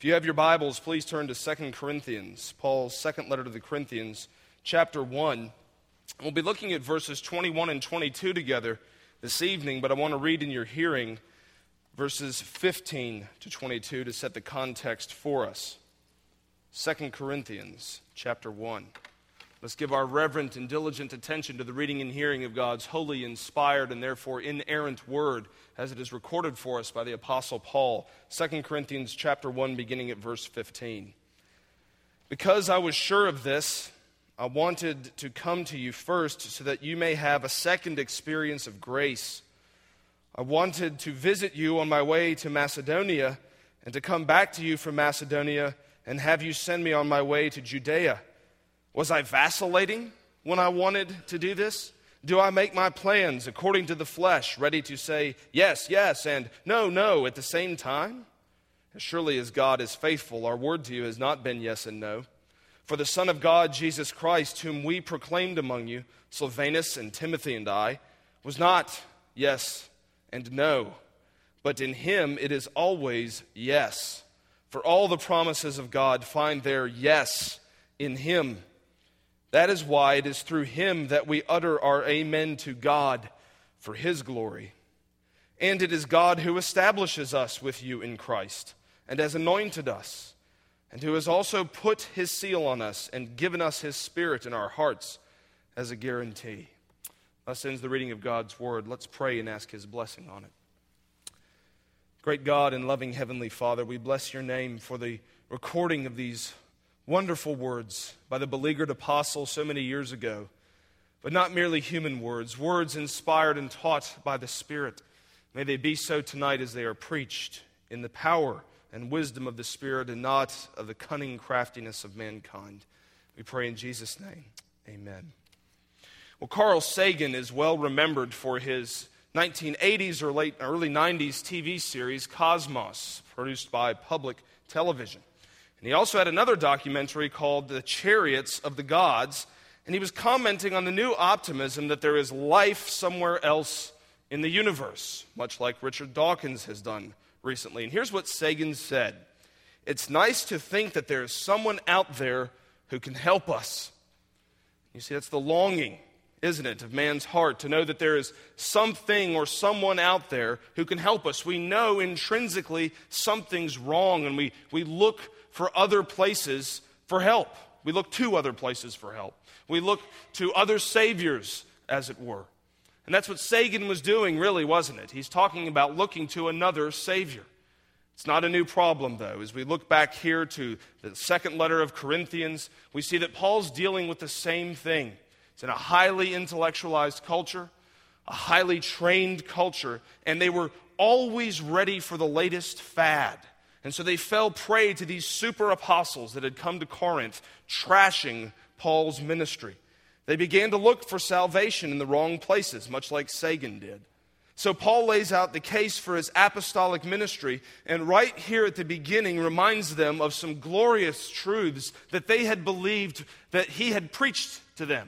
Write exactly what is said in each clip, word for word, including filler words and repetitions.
If you have your Bibles, please turn to Second Corinthians, Paul's second letter to the Corinthians, chapter one. We'll be looking at verses twenty-one and twenty-two together this evening, but I want to read in your hearing verses fifteen to twenty-two to set the context for us. Second Corinthians, chapter one. Let's give our reverent and diligent attention to the reading and hearing of God's holy, inspired, and therefore inerrant word as it is recorded for us by the Apostle Paul. Second Corinthians chapter one, beginning at verse fifteen. Because I was sure of this, I wanted to come to you first so that you may have a second experience of grace. I wanted to visit you on my way to Macedonia and to come back to you from Macedonia and have you send me on my way to Judea. Was I vacillating when I wanted to do this? Do I make my plans according to the flesh, ready to say yes, yes, and no, no at the same time? As surely as God is faithful, our word to you has not been yes and no. For the Son of God, Jesus Christ, whom we proclaimed among you, Silvanus and Timothy and I, was not yes and no, but in him it is always yes. For all the promises of God find their yes in him. That is why it is through him that we utter our amen to God for his glory. And it is God who establishes us with you in Christ and has anointed us, and who has also put his seal on us and given us his Spirit in our hearts as a guarantee. Thus ends the reading of God's word. Let's pray and ask his blessing on it. Great God and loving Heavenly Father, we bless your name for the recording of these wonderful words by the beleaguered apostle so many years ago, but not merely human words, words inspired and taught by the Spirit. May they be so tonight as they are preached in the power and wisdom of the Spirit and not of the cunning craftiness of mankind. We pray in Jesus' name, amen. Well, Carl Sagan is well remembered for his nineteen eighties or late early nineties T V series Cosmos, produced by Public Television. And he also had another documentary called The Chariots of the Gods, and he was commenting on the new optimism that there is life somewhere else in the universe, much like Richard Dawkins has done recently. And here's what Sagan said: "It's nice to think that there is someone out there who can help us." You see, that's the longing, isn't it, of man's heart, to know that there is something or someone out there who can help us. We know intrinsically something's wrong, and we, we look for other places for help. We look to other places for help. We look to other saviors, as it were. And that's what Sagan was doing, really, wasn't it? He's talking about looking to another savior. It's not a new problem, though. As we look back here to the second letter of Corinthians, we see that Paul's dealing with the same thing. It's in a highly intellectualized culture, a highly trained culture, and they were always ready for the latest fad. And so they fell prey to these super apostles that had come to Corinth, trashing Paul's ministry. They began to look for salvation in the wrong places, much like Sagan did. So Paul lays out the case for his apostolic ministry, and right here at the beginning reminds them of some glorious truths that they had believed that he had preached to them.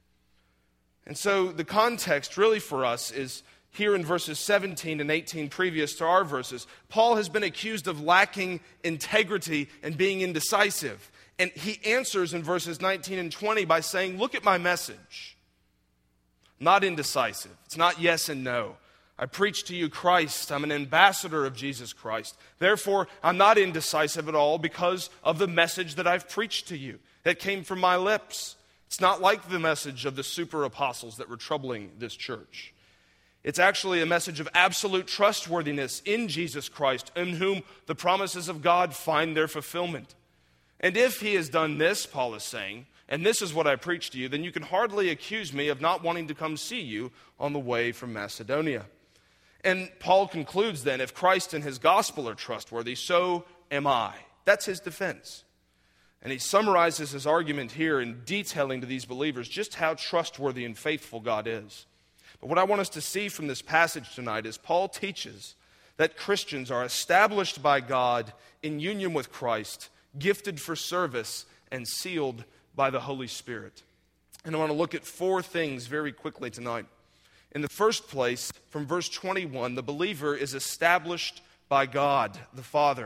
And so the context really for us is here in verses seventeen and eighteen previous to our verses. Paul has been accused of lacking integrity and being indecisive. And he answers in verses nineteen and twenty by saying, look at my message. Not indecisive. It's not yes and no. I preach to you Christ. I'm an ambassador of Jesus Christ. Therefore, I'm not indecisive at all because of the message that I've preached to you that came from my lips. It's not like the message of the super apostles that were troubling this church. It's actually a message of absolute trustworthiness in Jesus Christ, in whom the promises of God find their fulfillment. And if he has done this, Paul is saying, and this is what I preach to you, then you can hardly accuse me of not wanting to come see you on the way from Macedonia. And Paul concludes then, if Christ and his gospel are trustworthy, so am I. That's his defense. And he summarizes his argument here in detailing to these believers just how trustworthy and faithful God is. But what I want us to see from this passage tonight is Paul teaches that Christians are established by God in union with Christ, gifted for service, and sealed by the Holy Spirit. And I want to look at four things very quickly tonight. In the first place, from verse twenty-one, the believer is established by God, the Father.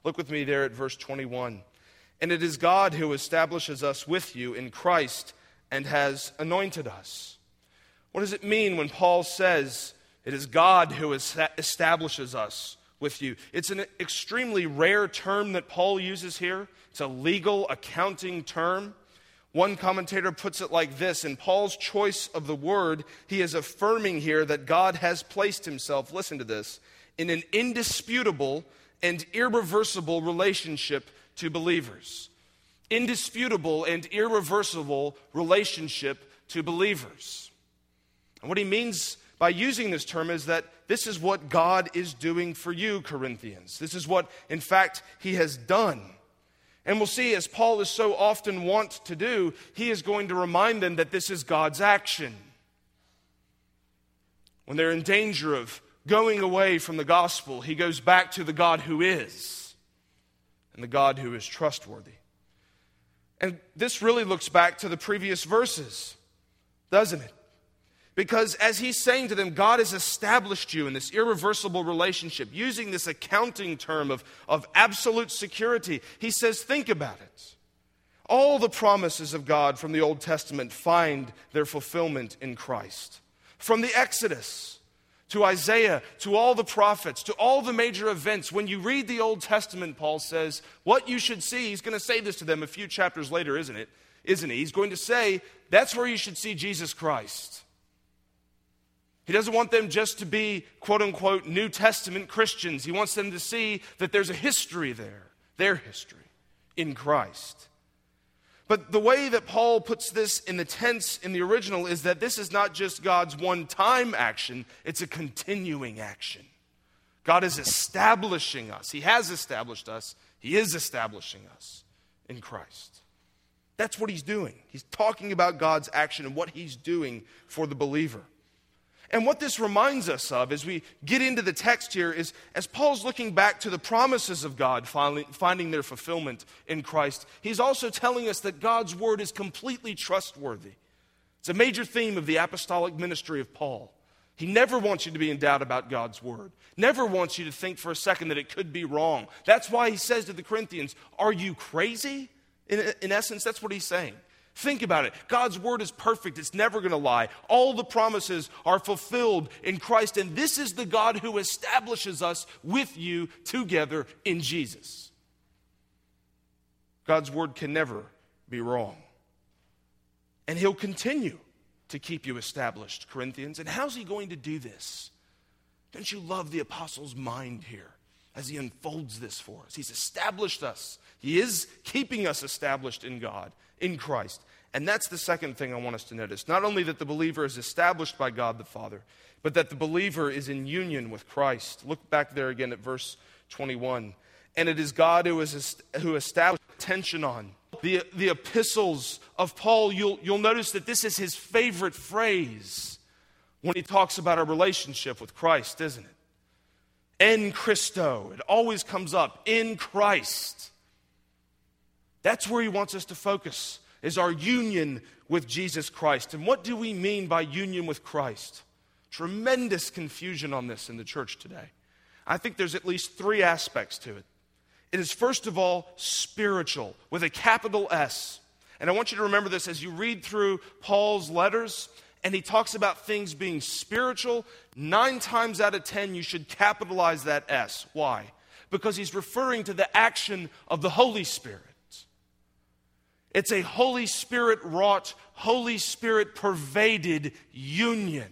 Look with me there at verse twenty-one. And it is God who establishes us with you in Christ and has anointed us. What does it mean when Paul says it is God who establishes us with you? It's an extremely rare term that Paul uses here. It's a legal accounting term. One commentator puts it like this: in Paul's choice of the word, he is affirming here that God has placed himself, listen to this, in an indisputable and irreversible relationship to believers. Indisputable and irreversible relationship to believers. And what he means by using this term is that this is what God is doing for you, Corinthians. This is what, in fact, he has done. And we'll see, as Paul is so often wont to do, he is going to remind them that this is God's action. When they're in danger of going away from the gospel, he goes back to the God who is, and the God who is trustworthy. And this really looks back to the previous verses, doesn't it? Because as he's saying to them, God has established you in this irreversible relationship, using this accounting term of, of absolute security. He says, think about it. All the promises of God from the Old Testament find their fulfillment in Christ. From the Exodus to Isaiah, to all the prophets, to all the major events, when you read the Old Testament, Paul says, what you should see, he's going to say this to them a few chapters later, isn't it? Isn't he? He's going to say, that's where you should see Jesus Christ. He doesn't want them just to be, quote unquote, New Testament Christians. He wants them to see that there's a history there, their history in Christ. But the way that Paul puts this in the tense in the original is that this is not just God's one-time action, it's a continuing action. God is establishing us. He has established us. He is establishing us in Christ. That's what he's doing. He's talking about God's action and what he's doing for the believer. And what this reminds us of as we get into the text here is, as Paul's looking back to the promises of God finding, finding their fulfillment in Christ, he's also telling us that God's word is completely trustworthy. It's a major theme of the apostolic ministry of Paul. He never wants you to be in doubt about God's word. Never wants you to think for a second that it could be wrong. That's why he says to the Corinthians, are you crazy? In, in essence, that's what he's saying. Think about it. God's word is perfect. It's never going to lie. All the promises are fulfilled in Christ. And this is the God who establishes us with you together in Jesus. God's word can never be wrong. And he'll continue to keep you established, Corinthians. And how's he going to do this? Don't you love the apostle's mind here as he unfolds this for us? He's established us. He is keeping us established in God, in Christ. And that's the second thing I want us to notice. Not only that the believer is established by God the Father, but that the believer is in union with Christ. Look back there again at verse twenty-one. And it is God who is who established attention on. The, the epistles of Paul, you'll, you'll notice that this is his favorite phrase when he talks about our relationship with Christ, isn't it? En Christo. It always comes up. In Christ. That's where he wants us to focus, is our union with Jesus Christ. And what do we mean by union with Christ? Tremendous confusion on this in the church today. I think there's at least three aspects to it. It is, first of all, spiritual, with a capital S. And I want you to remember this as you read through Paul's letters, and he talks about things being spiritual. Nine times out of ten, you should capitalize that S. Why? Because he's referring to the action of the Holy Spirit. It's a Holy Spirit wrought, Holy Spirit pervaded union.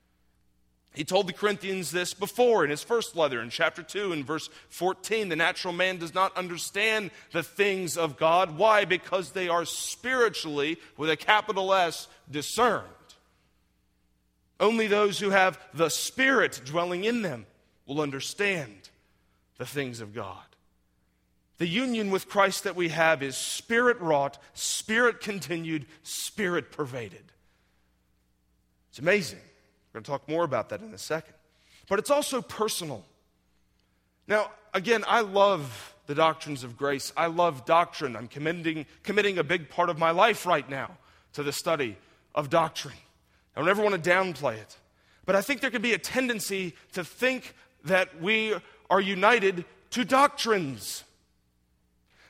He told the Corinthians this before in his first letter in chapter two and verse fourteen. The natural man does not understand the things of God. Why? Because they are spiritually, with a capital S, discerned. Only those who have the Spirit dwelling in them will understand the things of God. The union with Christ that we have is Spirit-wrought, Spirit-continued, Spirit-pervaded. It's amazing. We're going to talk more about that in a second. But it's also personal. Now, again, I love the doctrines of grace. I love doctrine. I'm committing, committing a big part of my life right now to the study of doctrine. I don't ever want to downplay it. But I think there could be a tendency to think that we are united to doctrines.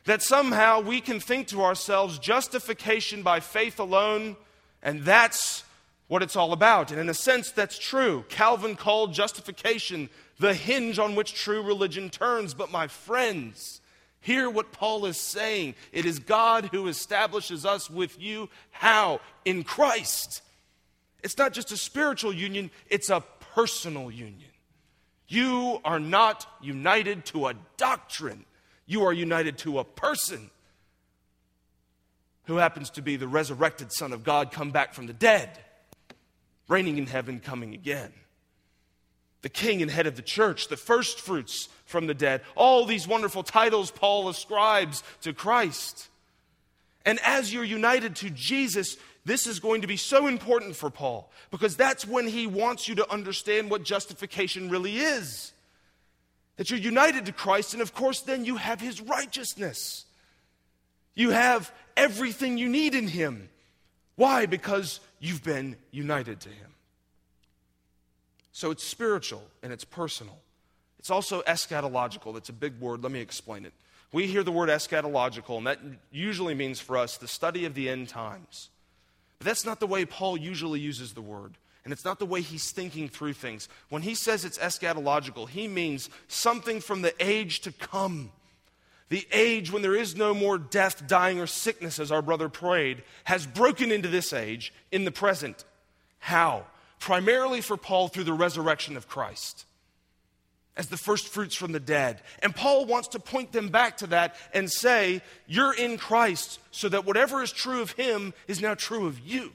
that somehow we can think to ourselves, justification by faith alone, and that's what it's all about. And in a sense, that's true. Calvin called justification the hinge on which true religion turns. But my friends, hear what Paul is saying. It is God who establishes us with you. How? In Christ. It's not just a spiritual union, it's a personal union. You are not united to a doctrine. You are united to a person who happens to be the resurrected Son of God come back from the dead, reigning in heaven, coming again. The King and head of the church, the first fruits from the dead. All these wonderful titles Paul ascribes to Christ. And as you're united to Jesus, this is going to be so important for Paul, because that's when he wants you to understand what justification really is. That you're united to Christ, and of course then you have his righteousness. You have everything you need in him. Why? Because you've been united to him. So it's spiritual and it's personal. It's also eschatological. That's a big word. Let me explain it. We hear the word eschatological, and that usually means for us the study of the end times. But that's not the way Paul usually uses the word. And it's not the way he's thinking through things. When he says it's eschatological, he means something from the age to come. The age when there is no more death, dying, or sickness, as our brother prayed, has broken into this age in the present. How? Primarily for Paul through the resurrection of Christ as the first fruits from the dead. And Paul wants to point them back to that and say, you're in Christ so that whatever is true of him is now true of you.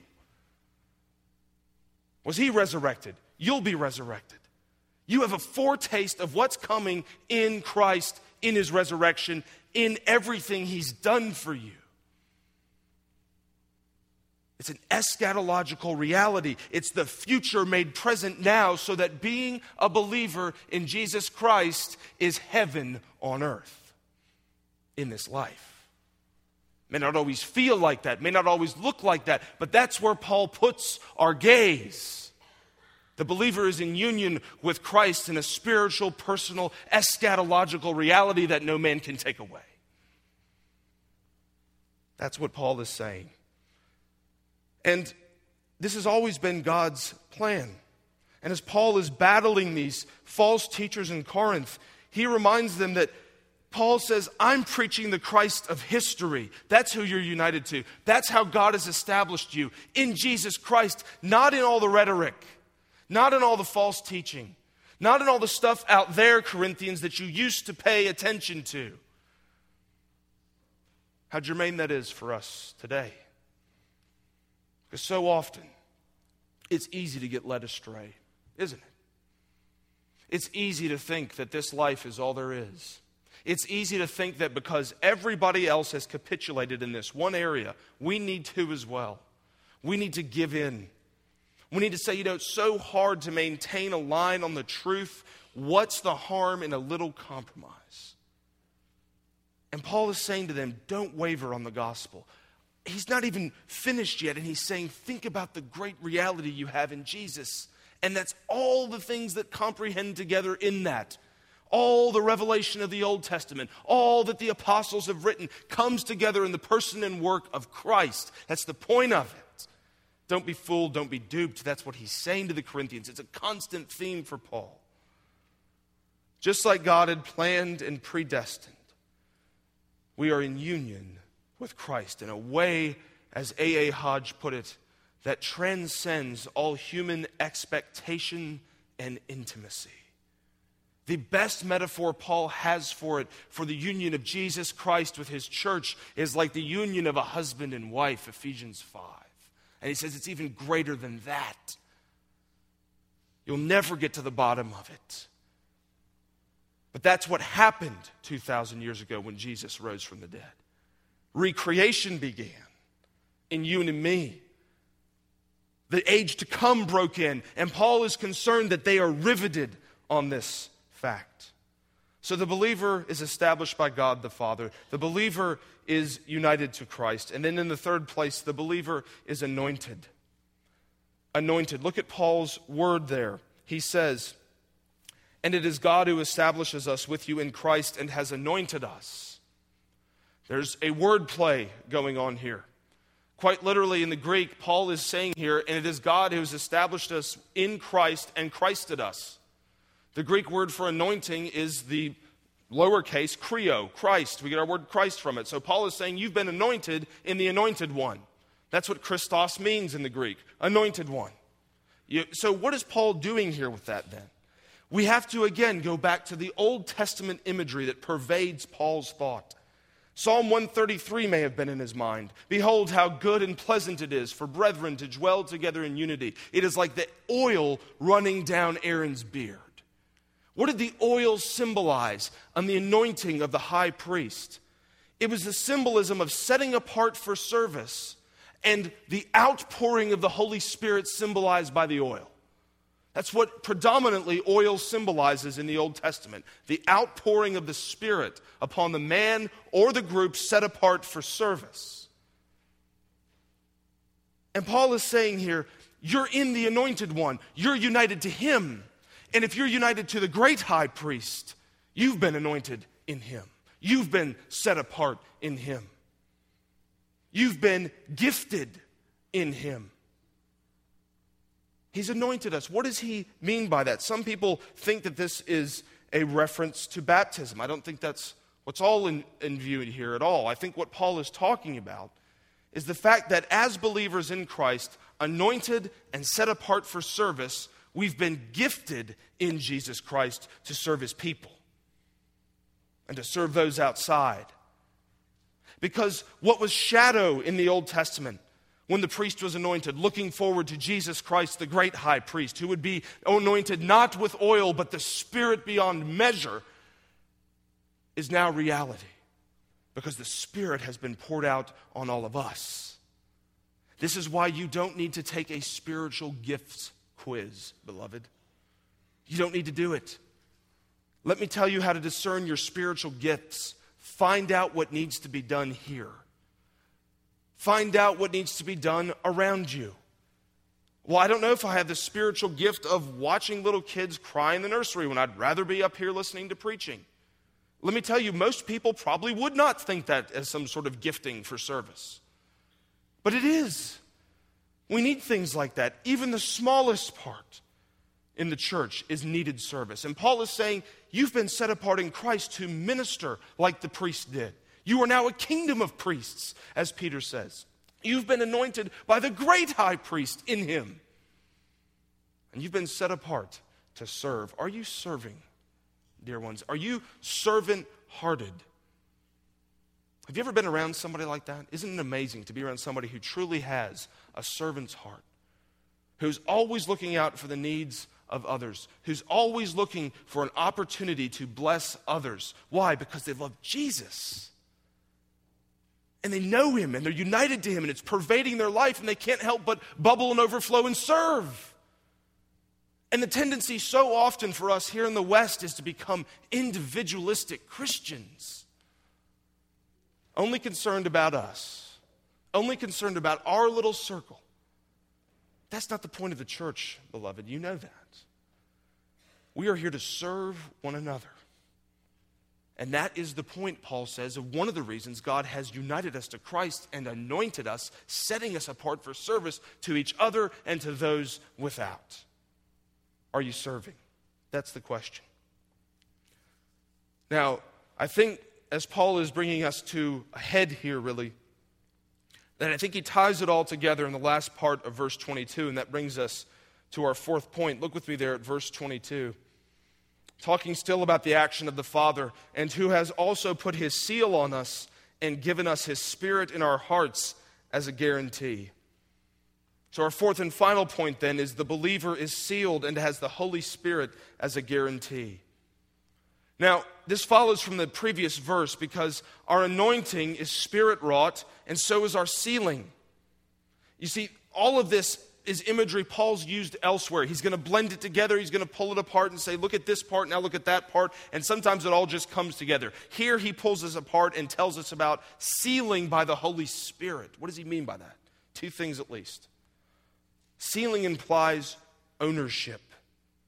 Was he resurrected? You'll be resurrected. You have a foretaste of what's coming in Christ, in his resurrection, in everything he's done for you. It's an eschatological reality. It's the future made present now, so that being a believer in Jesus Christ is heaven on earth in this life. May not always feel like that, may not always look like that, but that's where Paul puts our gaze. The believer is in union with Christ in a spiritual, personal, eschatological reality that no man can take away. That's what Paul is saying. And this has always been God's plan. And as Paul is battling these false teachers in Corinth, he reminds them that Paul says, I'm preaching the Christ of history. That's who you're united to. That's how God has established you, in Jesus Christ, not in all the rhetoric, not in all the false teaching, not in all the stuff out there, Corinthians, that you used to pay attention to. How germane that is for us today. Because so often, it's easy to get led astray, isn't it? It's easy to think that this life is all there is. It's easy to think that because everybody else has capitulated in this one area, we need to as well. We need to give in. We need to say, you know, it's so hard to maintain a line on the truth. What's the harm in a little compromise? And Paul is saying to them, don't waver on the gospel. He's not even finished yet, and he's saying, think about the great reality you have in Jesus. And that's all the things that comprehend together in that. All the revelation of the Old Testament, all that the apostles have written, comes together in the person and work of Christ. That's the point of it. Don't be fooled, don't be duped. That's what he's saying to the Corinthians. It's a constant theme for Paul. Just like God had planned and predestined, we are in union with Christ in a way, as A A Hodge put it, that transcends all human expectation and intimacy. The best metaphor Paul has for it, for the union of Jesus Christ with his church, is like the union of a husband and wife, Ephesians five. And he says it's even greater than that. You'll never get to the bottom of it. But that's what happened two thousand years ago when Jesus rose from the dead. Recreation began in you and me. The age to come broke in, and Paul is concerned that they are riveted on this fact. So the believer is established by God the Father. The believer is united to Christ. And then in the third place, the believer is anointed. Anointed. Look at Paul's word there. He says, and it is God who establishes us with you in Christ and has anointed us. There's a word play going on here. Quite literally in the Greek, Paul is saying here, and it is God who has established us in Christ and Christed us. The Greek word for anointing is the lowercase kreo, Christ. We get our word Christ from it. So Paul is saying you've been anointed in the anointed one. That's what Christos means in the Greek, anointed one. You, so what is Paul doing here with that then? We have to again go back to the Old Testament imagery that pervades Paul's thought. Psalm one thirty-three may have been in his mind. Behold how good and pleasant it is for brethren to dwell together in unity. It is like the oil running down Aaron's beard. What did the oil symbolize on the anointing of the high priest? It was the symbolism of setting apart for service and the outpouring of the Holy Spirit symbolized by the oil. That's what predominantly oil symbolizes in the Old Testament. The outpouring of the Spirit upon the man or the group set apart for service. And Paul is saying here, you're in the anointed one. You're united to him. And if you're united to the great high priest, you've been anointed in him. You've been set apart in him. You've been gifted in him. He's anointed us. What does he mean by that? Some people think that this is a reference to baptism. I don't think that's what's all in, in view here at all. I think what Paul is talking about is the fact that as believers in Christ, anointed and set apart for service, we've been gifted in Jesus Christ to serve his people and to serve those outside. Because what was shadow in the Old Testament, when the priest was anointed, looking forward to Jesus Christ, the great high priest, who would be anointed not with oil, but the Spirit beyond measure, is now reality. Because the Spirit has been poured out on all of us. This is why you don't need to take a spiritual gifts quiz, beloved. You don't need to do it. Let me tell you how to discern your spiritual gifts. Find out what needs to be done here. Find out what needs to be done around you. Well, I don't know if I have the spiritual gift of watching little kids cry in the nursery when I'd rather be up here listening to preaching. Let me tell you, most people probably would not think that as some sort of gifting for service. But it is. We need things like that. Even the smallest part in the church is needed service. And Paul is saying, you've been set apart in Christ to minister like the priest did. You are now a kingdom of priests, as Peter says. You've been anointed by the great high priest in him. And you've been set apart to serve. Are you serving, dear ones? Are you servant-hearted? Have you ever been around somebody like that? Isn't it amazing to be around somebody who truly has a servant's heart, who's always looking out for the needs of others, who's always looking for an opportunity to bless others? Why? Because they love Jesus. And they know him, and they're united to him, and it's pervading their life, and they can't help but bubble and overflow and serve. And the tendency so often for us here in the West is to become individualistic Christians. Only concerned about us. Only concerned about our little circle. That's not the point of the church, beloved. You know that. We are here to serve one another. And that is the point, Paul says, of one of the reasons God has united us to Christ and anointed us, setting us apart for service to each other and to those without. Are you serving? That's the question. Now, I think as Paul is bringing us to a head here, really, that I think he ties it all together in the last part of verse twenty-two, and that brings us to our fourth point. Look with me there at verse twenty-two. Talking still about the action of the Father, and who has also put his seal on us and given us his Spirit in our hearts as a guarantee. So our fourth and final point then is the believer is sealed and has the Holy Spirit as a guarantee. Now, this follows from the previous verse because our anointing is Spirit-wrought, and so is our sealing. You see, all of this is imagery Paul's used elsewhere. He's going to blend it together. He's going to pull it apart and say, look at this part, now look at that part. And sometimes it all just comes together. Here he pulls us apart and tells us about sealing by the Holy Spirit. What does he mean by that? Two things at least. Sealing implies ownership.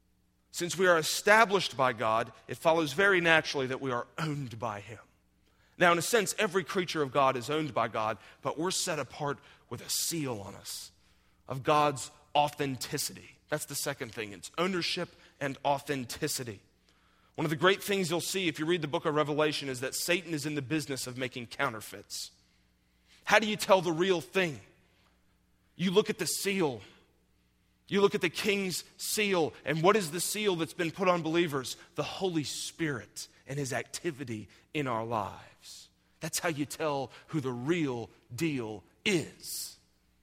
Since we are established by God, it follows very naturally that we are owned by him. Now, in a sense, every creature of God is owned by God, but we're set apart with a seal on us of God's authenticity. That's the second thing. It's ownership and authenticity. One of the great things you'll see if you read the book of Revelation is that Satan is in the business of making counterfeits. How do you tell the real thing? You look at the seal. You look at the king's seal. And what is the seal that's been put on believers? The Holy Spirit and his activity in our lives. That's how you tell who the real deal is.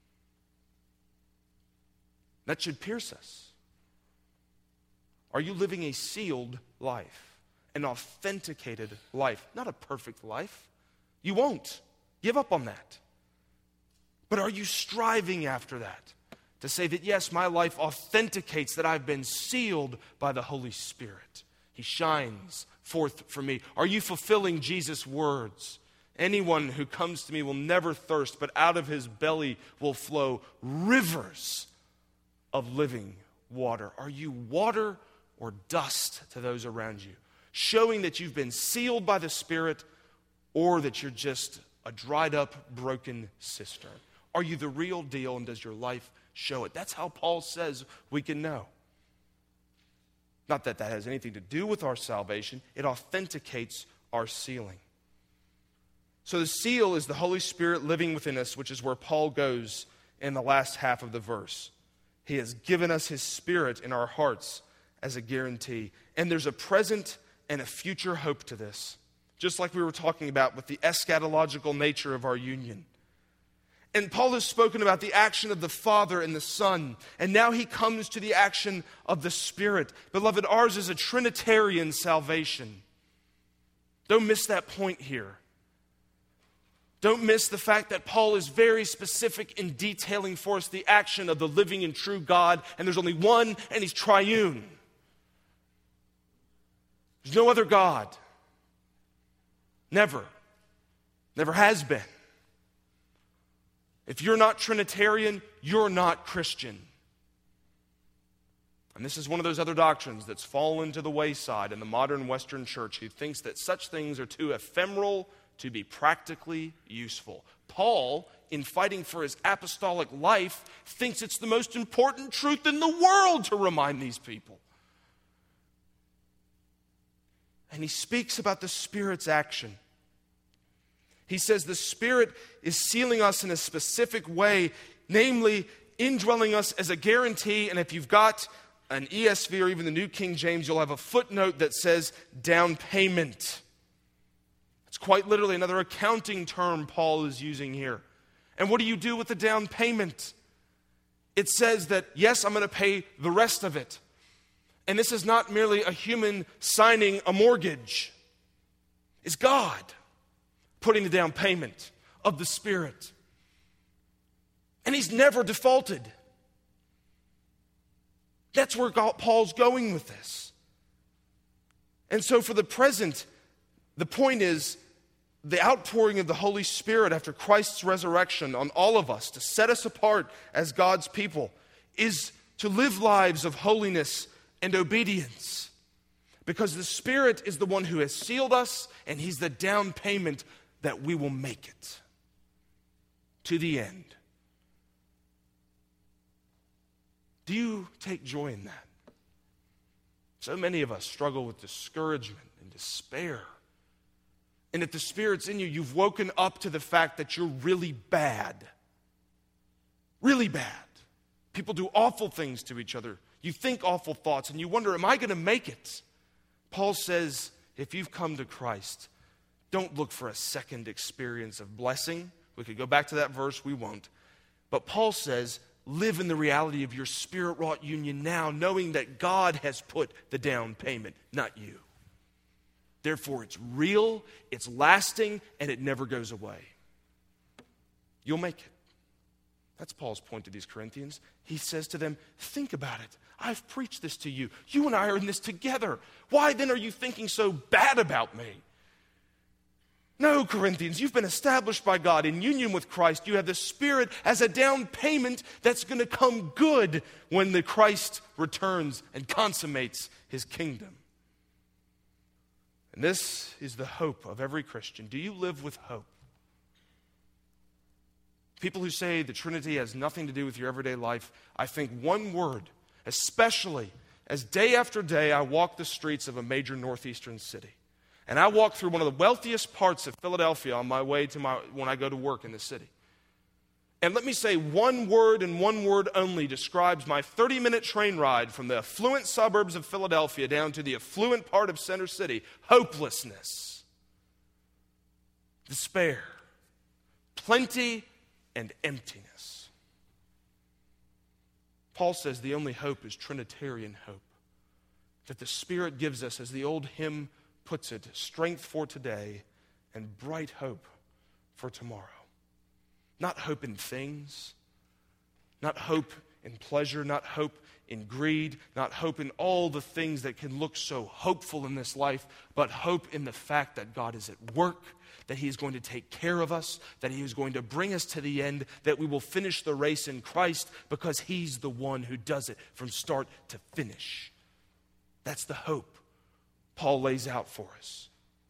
That should pierce us. Are you living a sealed life? An authenticated life? Not a perfect life. You won't. Give up on that. But are you striving after that? To say that, yes, my life authenticates that I've been sealed by the Holy Spirit. He shines forth for me. Are you fulfilling Jesus' words? Anyone who comes to me will never thirst, but out of his belly will flow rivers of living water. Are you water or dust to those around you? Showing that you've been sealed by the Spirit or that you're just a dried up, broken cistern. Are you the real deal, and does your life show it? That's how Paul says we can know. Not that that has anything to do with our salvation. It authenticates our sealing. So the seal is the Holy Spirit living within us, which is where Paul goes in the last half of the verse. He has given us his Spirit in our hearts as a guarantee. And there's a present and a future hope to this. Just like we were talking about with the eschatological nature of our union. And Paul has spoken about the action of the Father and the Son. And now he comes to the action of the Spirit. Beloved, ours is a Trinitarian salvation. Don't miss that point here. Don't miss the fact that Paul is very specific in detailing for us the action of the living and true God. And there's only one, and he's triune. There's no other God. Never. Never has been. If you're not Trinitarian, you're not Christian. And this is one of those other doctrines that's fallen to the wayside in the modern Western church, who thinks that such things are too ephemeral to be practically useful. Paul, in fighting for his apostolic life, thinks it's the most important truth in the world to remind these people. And he speaks about the Spirit's action. He says the Spirit is sealing us in a specific way, namely indwelling us as a guarantee. And if you've got an E S V or even the New King James, you'll have a footnote that says down payment. It's quite literally another accounting term Paul is using here. And what do you do with the down payment? It says that, yes, I'm going to pay the rest of it. And this is not merely a human signing a mortgage. It's God putting the down payment of the Spirit. And he's never defaulted. That's where God, Paul's going with this. And so for the present, the point is the outpouring of the Holy Spirit after Christ's resurrection on all of us to set us apart as God's people is to live lives of holiness and obedience. Because the Spirit is the one who has sealed us, and he's the down payment that we will make it to the end. Do you take joy in that? So many of us struggle with discouragement and despair. And if the Spirit's in you, you've woken up to the fact that you're really bad. Really bad. People do awful things to each other. You think awful thoughts, and you wonder, am I going to make it? Paul says, if you've come to Christ, don't look for a second experience of blessing. We could go back to that verse, we won't. But Paul says, live in the reality of your Spirit-wrought union now, knowing that God has put the down payment, not you. Therefore, it's real, it's lasting, and it never goes away. You'll make it. That's Paul's point to these Corinthians. He says to them, think about it. I've preached this to you. You and I are in this together. Why then are you thinking so bad about me? No, Corinthians, you've been established by God in union with Christ. You have the Spirit as a down payment that's going to come good when the Christ returns and consummates his kingdom. And this is the hope of every Christian. Do you live with hope? People who say the Trinity has nothing to do with your everyday life, I think one word, especially as day after day I walk the streets of a major northeastern city. And I walk through one of the wealthiest parts of Philadelphia on my way to my when I go to work in the city. And let me say one word and one word only describes my thirty-minute train ride from the affluent suburbs of Philadelphia down to the affluent part of Center City. Hopelessness. Despair. Plenty and emptiness. Paul says the only hope is Trinitarian hope. That the Spirit gives us, as the old hymn puts it, strength for today and bright hope for tomorrow. Not hope in things, not hope in pleasure, not hope in greed, not hope in all the things that can look so hopeful in this life, but hope in the fact that God is at work, that He is going to take care of us, that He is going to bring us to the end, that we will finish the race in Christ because He's the one who does it from start to finish. That's the hope Paul lays out for us.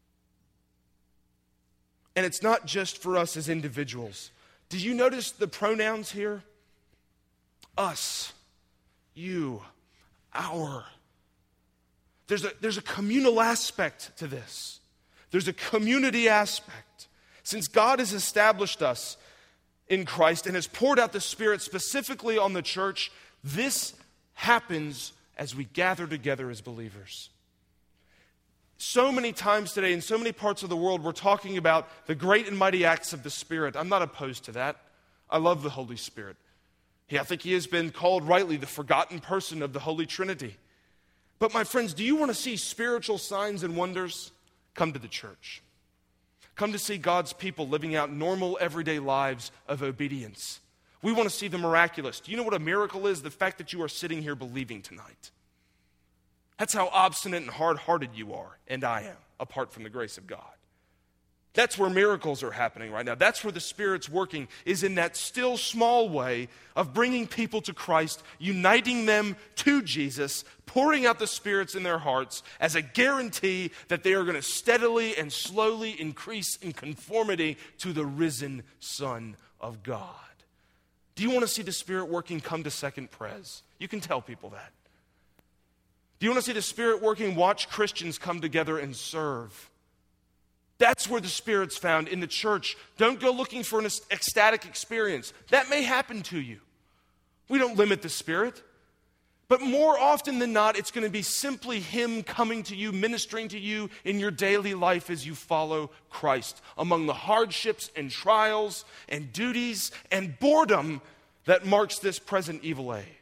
And it's not just for us as individuals. Do you notice the pronouns here? Us, you, our. There's a, there's a communal aspect to this. There's a community aspect. Since God has established us in Christ and has poured out the Spirit specifically on the church, this happens as we gather together as believers. So many times today in so many parts of the world, we're talking about the great and mighty acts of the Spirit. I'm not opposed to that. I love the Holy Spirit. Yeah, I think He has been called rightly the forgotten person of the Holy Trinity. But my friends, do you want to see spiritual signs and wonders? Come to the church. Come to see God's people living out normal, everyday lives of obedience. We want to see the miraculous. Do you know what a miracle is? The fact that you are sitting here believing tonight. That's how obstinate and hard-hearted you are, and I am, apart from the grace of God. That's where miracles are happening right now. That's where the Spirit's working, is in that still small way of bringing people to Christ, uniting them to Jesus, pouring out the Spirit's in their hearts as a guarantee that they are going to steadily and slowly increase in conformity to the risen Son of God. Do you want to see the Spirit working? Come to Second Pres. You can tell people that. Do you want to see the Spirit working? Watch Christians come together and serve. That's where the Spirit's found, in the church. Don't go looking for an ecstatic experience. That may happen to you. We don't limit the Spirit. But more often than not, it's going to be simply Him coming to you, ministering to you in your daily life as you follow Christ, among the hardships and trials and duties and boredom that marks this present evil age.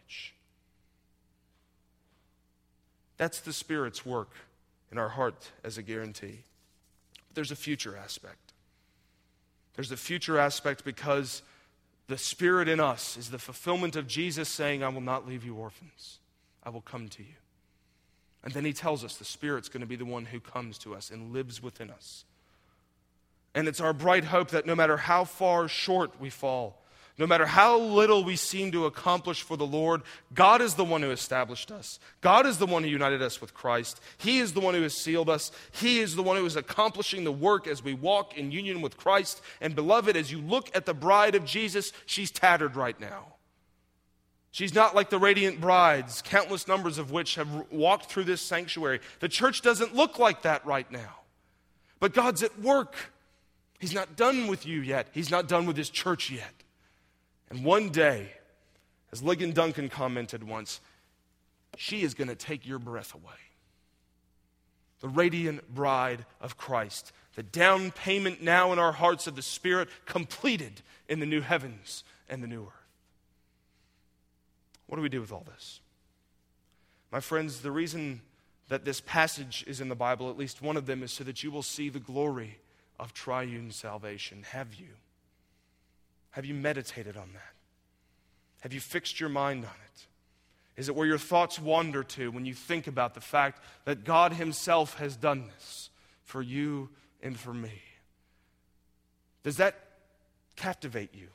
That's the Spirit's work in our heart as a guarantee. There's a future aspect. There's a future aspect because the Spirit in us is the fulfillment of Jesus saying, I will not leave you orphans. I will come to you. And then He tells us the Spirit's going to be the one who comes to us and lives within us. And it's our bright hope that no matter how far short we fall, no matter how little we seem to accomplish for the Lord, God is the one who established us. God is the one who united us with Christ. He is the one who has sealed us. He is the one who is accomplishing the work as we walk in union with Christ. And beloved, as you look at the bride of Jesus, she's tattered right now. She's not like the radiant brides, countless numbers of which have walked through this sanctuary. The church doesn't look like that right now. But God's at work. He's not done with you yet. He's not done with His church yet. And one day, as Ligon Duncan commented once, she is going to take your breath away. The radiant bride of Christ, the down payment now in our hearts of the Spirit, completed in the new heavens and the new earth. What do we do with all this? My friends, the reason that this passage is in the Bible, at least one of them, is so that you will see the glory of triune salvation. Have you? Have you meditated on that? Have you fixed your mind on it? Is it where your thoughts wander to when you think about the fact that God Himself has done this for you and for me? Does that captivate you?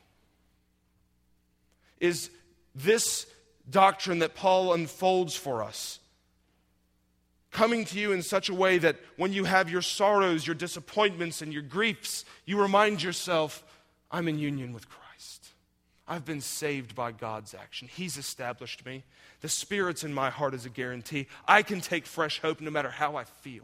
Is this doctrine that Paul unfolds for us Coming to you in such a way that when you have your sorrows, your disappointments, and your griefs, you remind yourself, I'm in union with Christ. I've been saved by God's action. He's established me. The Spirit's in my heart as a guarantee. I can take fresh hope no matter how I feel.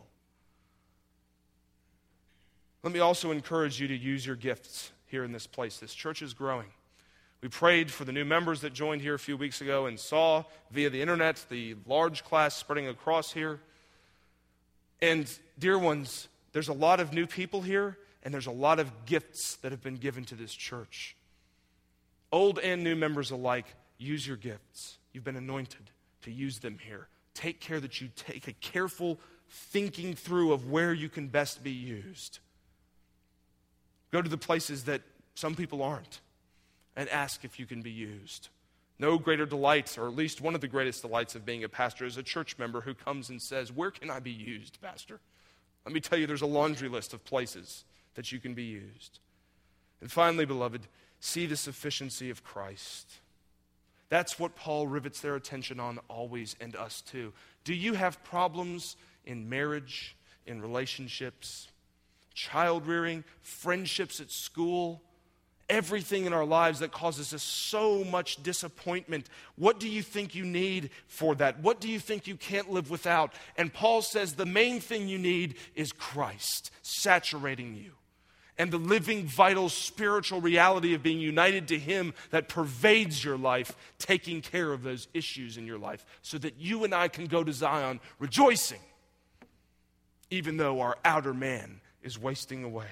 Let me also encourage you to use your gifts here in this place. This church is growing. We prayed for the new members that joined here a few weeks ago and saw via the internet the large class spreading across here. And dear ones, there's a lot of new people here, and there's a lot of gifts that have been given to this church. Old and new members alike, use your gifts. You've been anointed to use them here. Take care that you take a careful thinking through of where you can best be used. Go to the places that some people aren't and ask if you can be used. No greater delight, or at least one of the greatest delights of being a pastor, is a church member who comes and says, where can I be used, Pastor? Let me tell you, there's a laundry list of places that you can be used. And finally, beloved, see the sufficiency of Christ. That's what Paul rivets their attention on always, and us too. Do you have problems in marriage, in relationships, child rearing, friendships at school? Everything in our lives that causes us so much disappointment. What do you think you need for that? What do you think you can't live without? And Paul says the main thing you need is Christ saturating you. And the living, vital, spiritual reality of being united to Him that pervades your life, taking care of those issues in your life so that you and I can go to Zion rejoicing, even though our outer man is wasting away.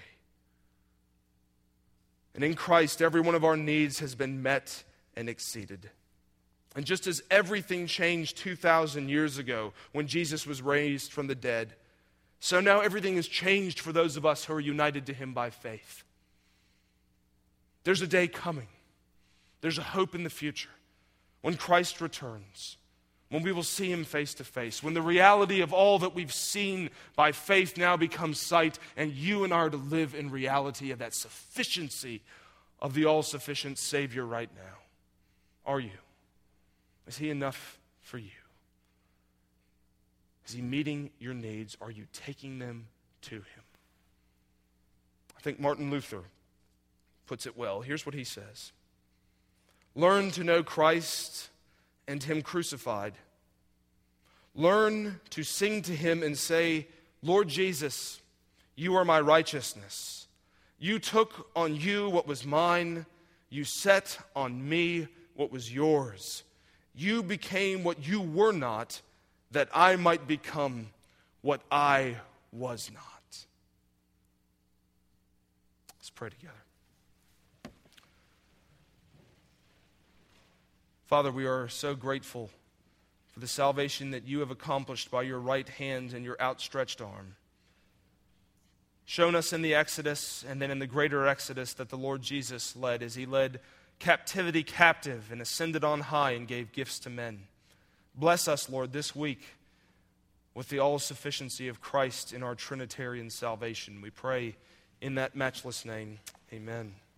And in Christ, every one of our needs has been met and exceeded. And just as everything changed two thousand years ago when Jesus was raised from the dead, so now everything has changed for those of us who are united to Him by faith. There's a day coming. There's a hope in the future when Christ returns, when we will see Him face to face, when the reality of all that we've seen by faith now becomes sight, and you and I are to live in reality of that sufficiency of the all-sufficient Savior right now. Are you? Is He enough for you? Is He meeting your needs? Are you taking them to Him? I think Martin Luther puts it well. Here's what he says. Learn to know Christ and Him crucified. Learn to sing to Him and say, Lord Jesus, you are my righteousness. You took on you what was mine. You set on me what was yours. You became what you were not, that I might become what I was not. Let's pray together. Father, we are so grateful for the salvation that you have accomplished by your right hand and your outstretched arm. Shown us in the Exodus and then in the greater Exodus that the Lord Jesus led as He led captivity captive and ascended on high and gave gifts to men. Bless us, Lord, this week with the all-sufficiency of Christ in our Trinitarian salvation. We pray in that matchless name. Amen.